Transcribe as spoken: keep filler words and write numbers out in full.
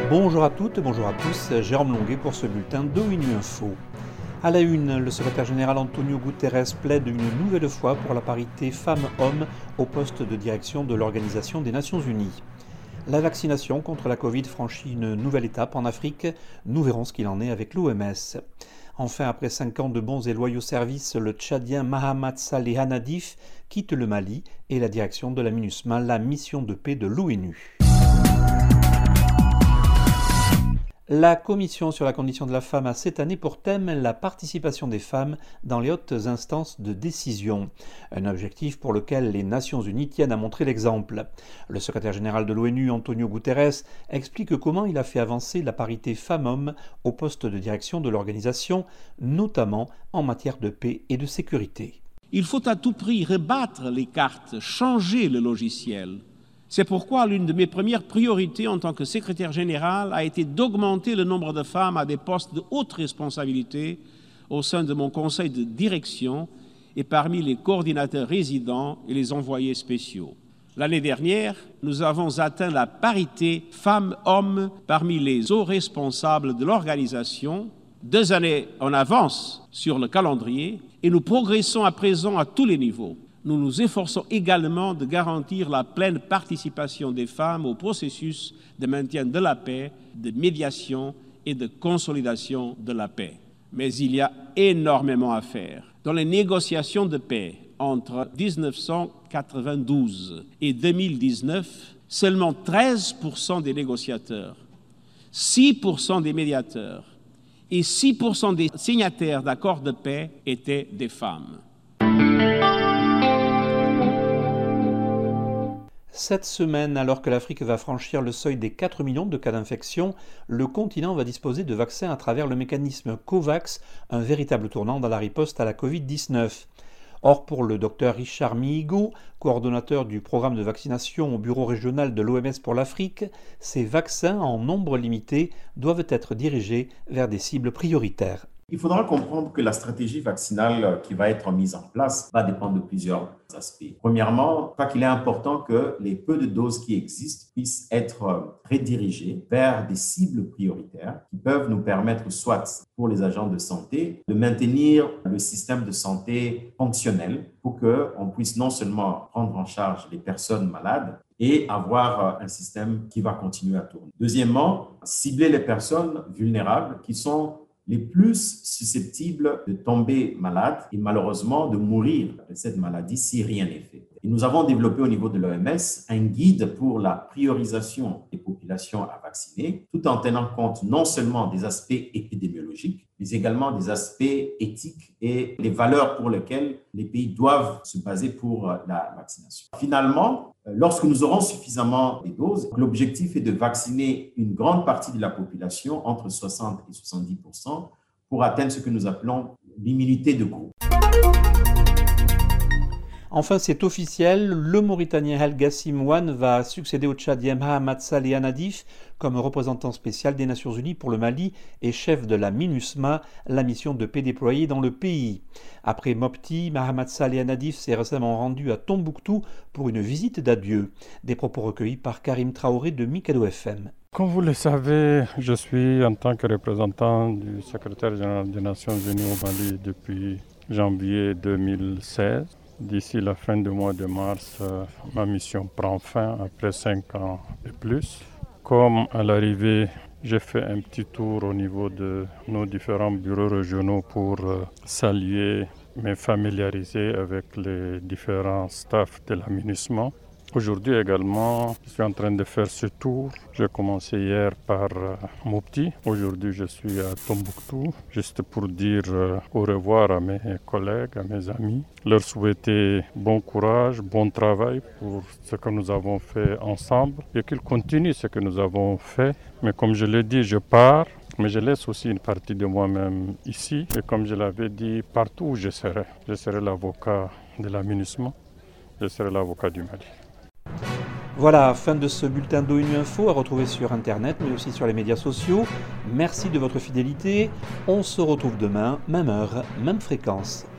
Bonjour à toutes, bonjour à tous, Jérôme Longuet pour ce bulletin d'ONU Info. À la une, le secrétaire général Antonio Guterres plaide une nouvelle fois pour la parité femmes-hommes au poste de direction de l'Organisation des Nations Unies. La vaccination contre la Covid franchit une nouvelle étape en Afrique, nous verrons ce qu'il en est avec l'O M S. Enfin, après cinq ans de bons et loyaux services, le Tchadien Mahamat Saleh Hanadif quitte le Mali et la direction de la MINUSMA, la mission de paix de l'ONU. La Commission sur la condition de la femme a cette année pour thème la participation des femmes dans les hautes instances de décision, un objectif pour lequel les Nations Unies tiennent à montrer l'exemple. Le secrétaire général de l'ONU, Antonio Guterres, explique comment il a fait avancer la parité femmes-hommes au poste de direction de l'organisation, notamment en matière de paix et de sécurité. Il faut à tout prix rebattre les cartes, changer le logiciel. C'est pourquoi l'une de mes premières priorités en tant que secrétaire général a été d'augmenter le nombre de femmes à des postes de haute responsabilité au sein de mon conseil de direction et parmi les coordinateurs résidents et les envoyés spéciaux. L'année dernière, nous avons atteint la parité femmes-hommes parmi les hauts responsables de l'organisation, deux années en avance sur le calendrier, et nous progressons à présent à tous les niveaux. Nous nous efforçons également de garantir la pleine participation des femmes au processus de maintien de la paix, de médiation et de consolidation de la paix. Mais il y a énormément à faire. Dans les négociations de paix entre dix-neuf cent quatre-vingt-douze et deux mille dix-neuf, seulement treize pour cent des négociateurs, six pour cent des médiateurs et six pour cent des signataires d'accords de paix étaient des femmes. Cette semaine, alors que l'Afrique va franchir le seuil des quatre millions de cas d'infection, le continent va disposer de vaccins à travers le mécanisme COVAX, un véritable tournant dans la riposte à la covid dix-neuf. Or, pour le docteur Richard Mihigo, coordonnateur du programme de vaccination au bureau régional de l'O M S pour l'Afrique, ces vaccins en nombre limité doivent être dirigés vers des cibles prioritaires. Il faudra comprendre que la stratégie vaccinale qui va être mise en place va dépendre de plusieurs aspects. Premièrement, je crois qu'il est important que les peu de doses qui existent puissent être redirigées vers des cibles prioritaires qui peuvent nous permettre, soit pour les agents de santé, de maintenir le système de santé fonctionnel pour qu'on puisse non seulement prendre en charge les personnes malades, et avoir un système qui va continuer à tourner. Deuxièmement, cibler les personnes vulnérables qui sont les plus susceptibles de tomber malades et malheureusement de mourir de cette maladie si rien n'est fait. Et nous avons développé au niveau de l'O M S un guide pour la priorisation des populations à vacciner, tout en tenant compte non seulement des aspects épidémiologiques, mais également des aspects éthiques et les valeurs pour lesquelles les pays doivent se baser pour la vaccination. Finalement, lorsque nous aurons suffisamment de doses, l'objectif est de vacciner une grande partie de la population, entre soixante et soixante-dix pour cent, pour atteindre ce que nous appelons l'immunité de groupe. Enfin, c'est officiel, le Mauritanien El Gassim Wane va succéder au Tchadien Mahamat Saleh Hanadif comme représentant spécial des Nations Unies pour le Mali et chef de la MINUSMA, la mission de paix déployée dans le pays. Après Mopti, Mahamat Saleh Hanadif s'est récemment rendu à Tombouctou pour une visite d'adieu. Des propos recueillis par Karim Traoré de Mikado F M. Comme vous le savez, je suis en tant que représentant du secrétaire général des Nations Unies au Mali depuis janvier deux mille seize. D'ici la fin du mois de mars, euh, ma mission prend fin après cinq ans et plus. Comme à l'arrivée, j'ai fait un petit tour au niveau de nos différents bureaux régionaux pour euh, saluer, me familiariser avec les différents staffs de la MINUSMA. Aujourd'hui également, je suis en train de faire ce tour. J'ai commencé hier par euh, Mopti. Aujourd'hui, je suis à Tombouctou, juste pour dire euh, au revoir à mes collègues, à mes amis. Leur souhaiter bon courage, bon travail pour ce que nous avons fait ensemble et qu'ils continuent ce que nous avons fait. Mais comme je l'ai dit, je pars, mais je laisse aussi une partie de moi-même ici. Et comme je l'avais dit, partout où je serai, je serai l'avocat de la MINUSMA, je serai l'avocat du Mali. Voilà, fin de ce bulletin d'ONU Info à retrouver sur Internet, mais aussi sur les médias sociaux. Merci de votre fidélité. On se retrouve demain, même heure, même fréquence.